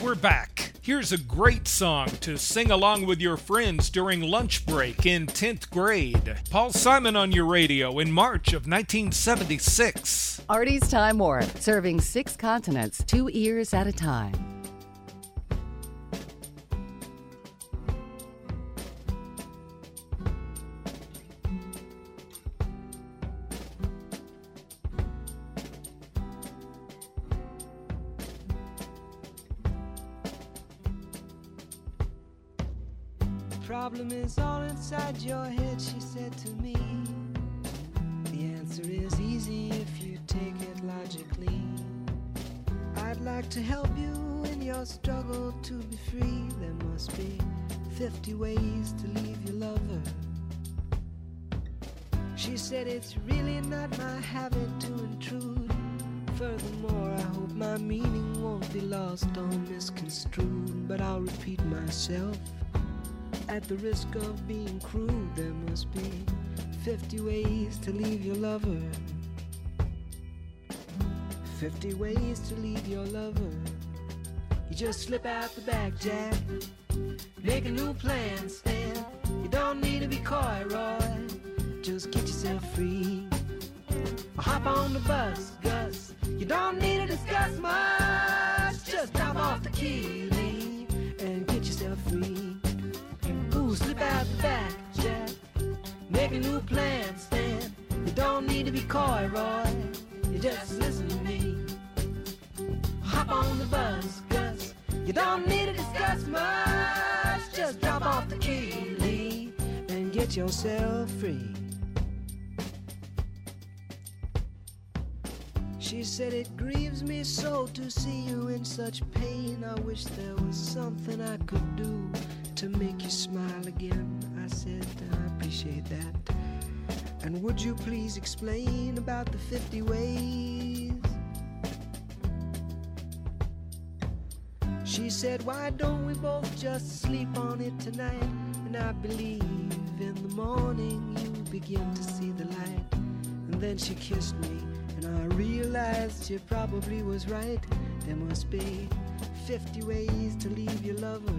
we're back. Here's a great song to sing along with your friends during lunch break in 10th grade. Paul Simon on your radio in March of 1976. Artie's Time Warp, serving 6 continents, 2 ears at a time. Problem is all inside your head, she said to me. The answer is easy if you take it logically. I'd like to help you in your struggle to be free. There must be 50 ways to leave your lover. She said it's really not my habit to intrude. Furthermore, I hope my meaning won't be lost or misconstrued. But I'll repeat myself. At the risk of being crude, there must be 50 ways to leave your lover. 50 ways to leave your lover. You just slip out the back, Jack. Make a new plan, Stan. You don't need to be coy, Roy. Just get yourself free. Or hop on the bus, Gus. You don't need to discuss much. Just drop off the key, Lee, and get yourself free. Slip out the back, Jack. Make a new plan, Stan. You don't need to be coy, Roy. You just listen to me. Hop on the bus, Gus. You don't need to discuss much. Just drop off the key, Lee, and get yourself free. She said it grieves me so to see you in such pain. I wish there was something I could do to make you smile again. I said, I appreciate that. And would you please explain about the 50 ways? She said, why don't we both just sleep on it tonight? And I believe in the morning you begin to see the light. And then she kissed me, and I realized she probably was right. There must be 50 ways to leave your lover.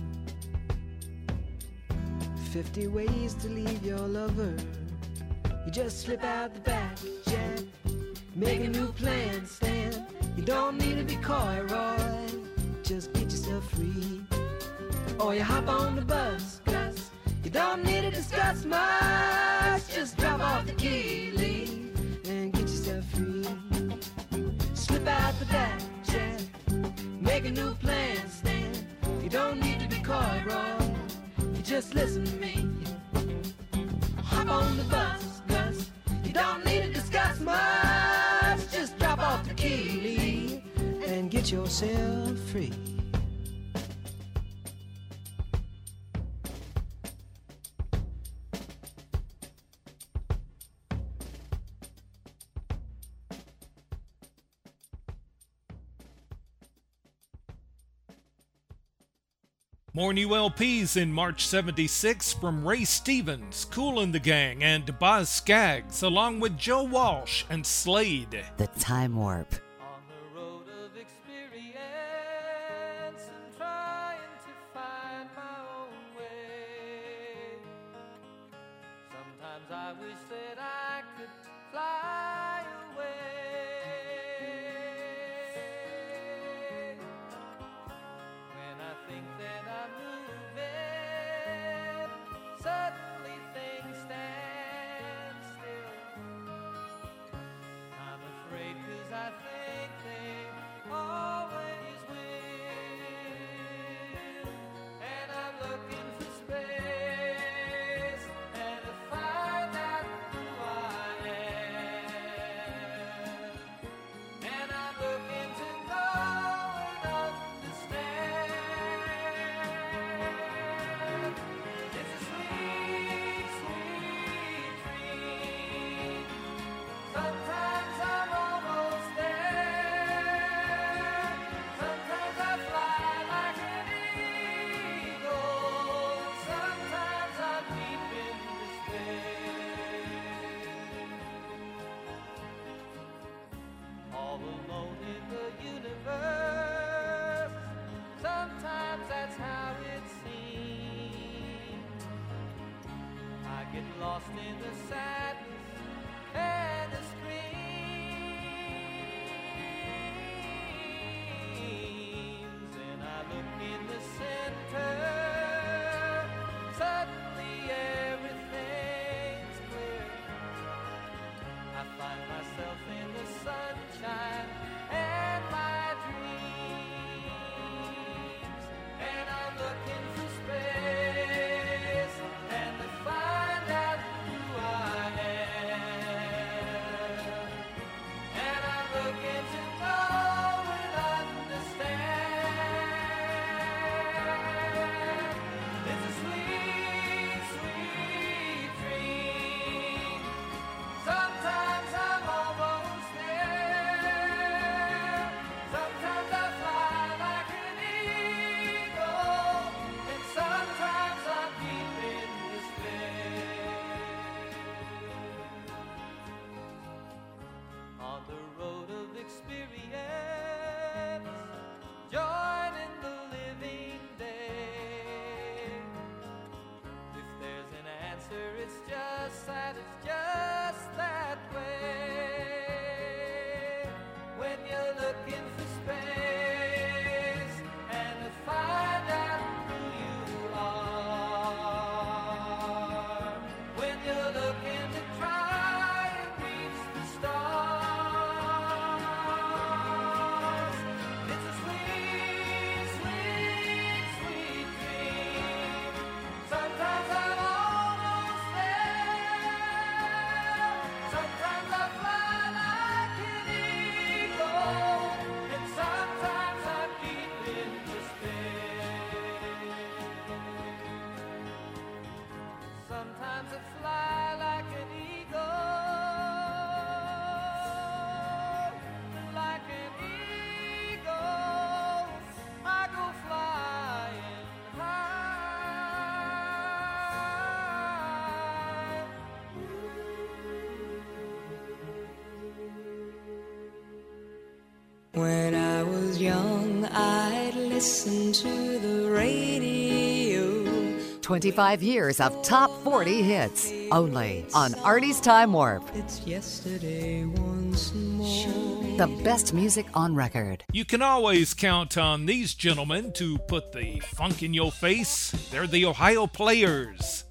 50 ways to leave your lover. You just slip out the back, Jack. Make a new plan, Stan. You don't need to be coy, Roy. Just get yourself free. Or you hop on the bus, Gus. You don't need to discuss much. Just drop off the key, Lee, and get yourself free. Slip out the back, Jack. Make a new plan, Stan. You don't need to be coy, Roy. Just listen to me. Hop on the bus, Gus. You don't need to discuss much. Just drop off the key, Lee, and get yourself free. More new LPs in March 76 from Ray Stevens, Kool and the Gang, and Boz Scaggs, along with Joe Walsh and Slade. The Time Warp. On the road of experience and trying to find my own way. Sometimes I wish that I could fly away. When I think that I'm moving, suddenly things stand still. I'm afraid 'cause I think they always will. And I'm looking for space and to find out who I am. get lost in the sadness and the screams, and I look in the center. Suddenly everything's clear. I find myself in the sunshine and my dreams, and I'm looking for space and to find out who I am, and I'm looking to know and understand. It's a sweet, sweet dream. Sometimes I'm almost there. Sometimes I fly like an eagle, and sometimes I'm deep in despair. On the road of experience, joining the living day. If there's an answer, it's just that, it's just that way. When you're looking for space and to find out who you are. When you're looking to try and reach the stars. It's a sweet, sweet, sweet dream. Sometimes I'm almost there. Sometimes I fly like an eagle, and sometimes I'm deep in despair. Sometimes I fly like an eagle, like an eagle, I go flying high. When I was young, I'd listen to the radio. 25 years of top 40 hits. Only on Artie's Time Warp. It's yesterday once more. The best music on record. You can always count on these gentlemen to put the funk in your face. They're the Ohio Players.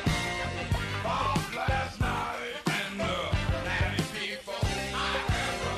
Last night and the natty people, I had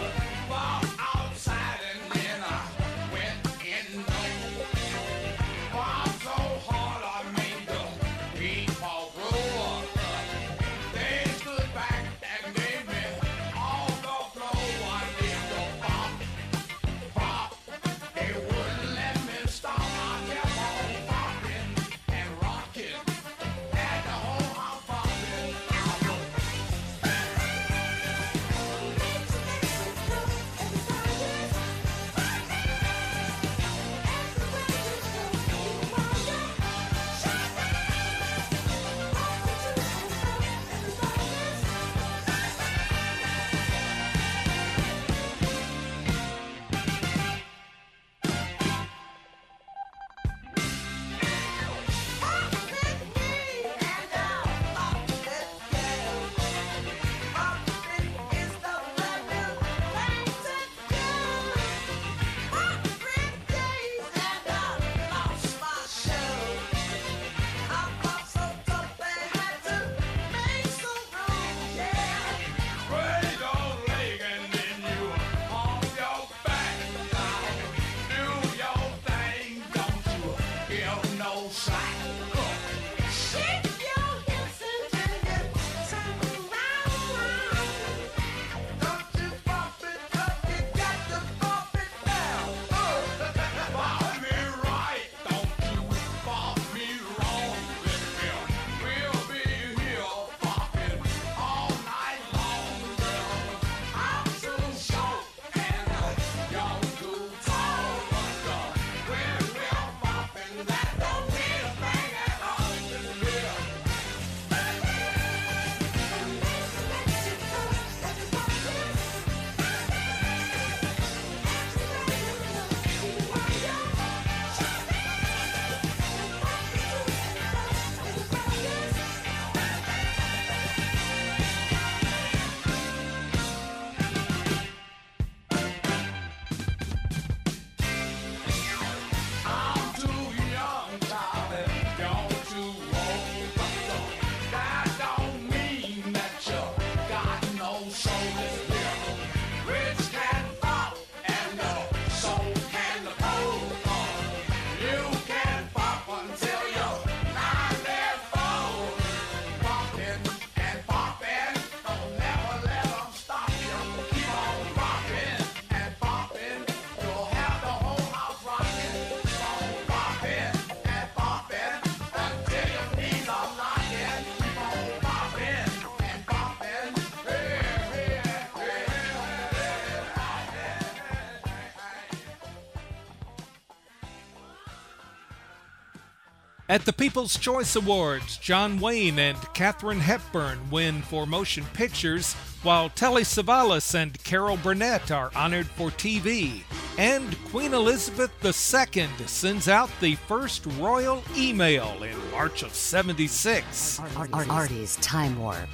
At the People's Choice Awards, John Wayne and Katharine Hepburn win for motion pictures, while Telly Savalas and Carol Burnett are honored for TV. And Queen Elizabeth II sends out the first royal email in March of '76. Artie's Time Warp.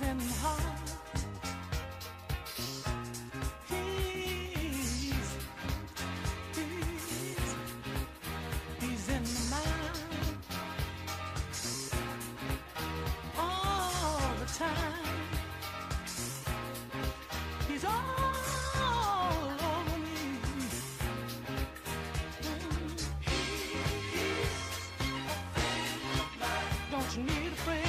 in my heart. He's in my mind all the time. He's all over me. Don't you need a friend?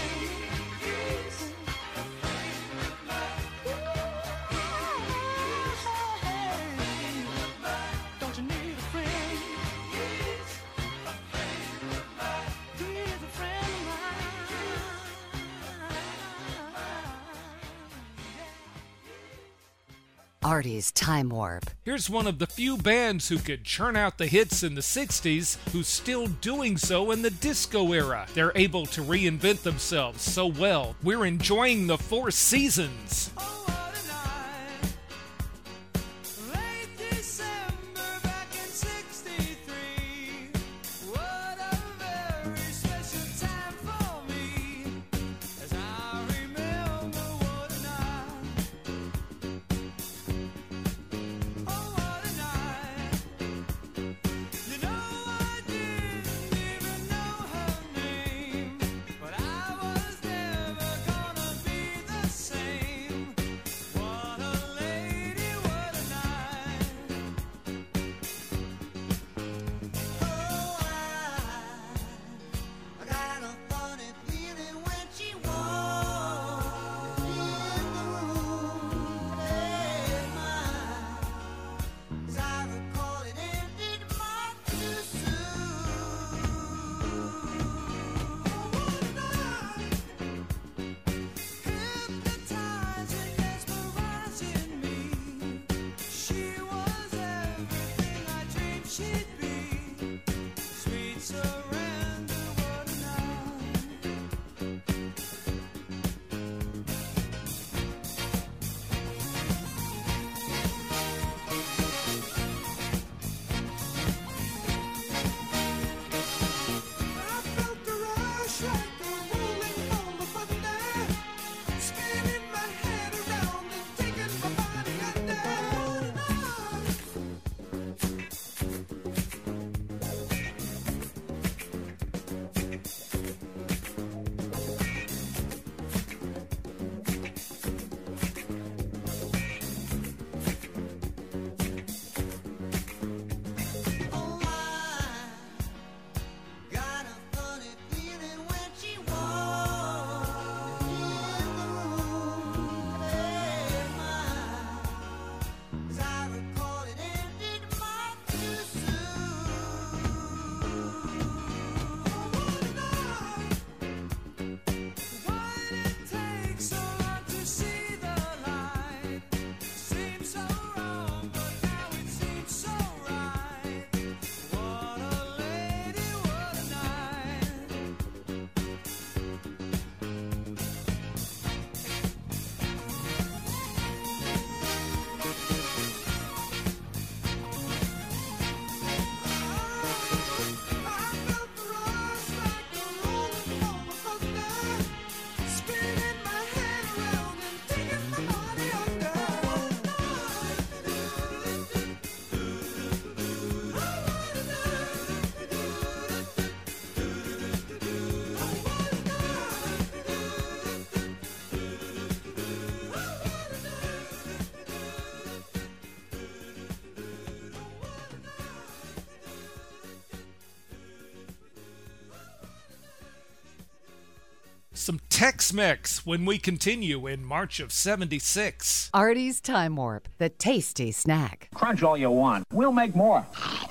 Don't you need a friend? He's a friend of mine. Artie's Time Warp. Here's one of the few bands who could churn out the hits in the 60s who's still doing so in the disco era. They're able to reinvent themselves so well. We're enjoying the Four Seasons. Oh, what a night. Late December back in '63. What a very special time for me. As I remember, what a night. Oh, what a night. You know, I didn't even know her name, but I was never gonna be the same. What a lady, what a night. Oh, I got a funny feeling when she walked in the room last night. As I recall, it ended much too soon. What a night. Hypnotizing, mesmerizing me. She was everything I dreamed she'd be. Sweet surrender, what a night. I felt the rush like the rolling home of thunder, spinning my head around and taking my body under. Oh, I got a funny feeling when she walked in the room last night. As I recall, it ended much too soon. What a night. Why did it take so long to see the light? Seemed so wrong, but now it seems so right. What a lady, what a night. I felt the rush like the rolling home of thunder, spinning my head around and taking my body under. Some Tex-Mex when we continue in March of '76. Artie's Time Warp, the tasty snack. Crunch all you want. We'll make more.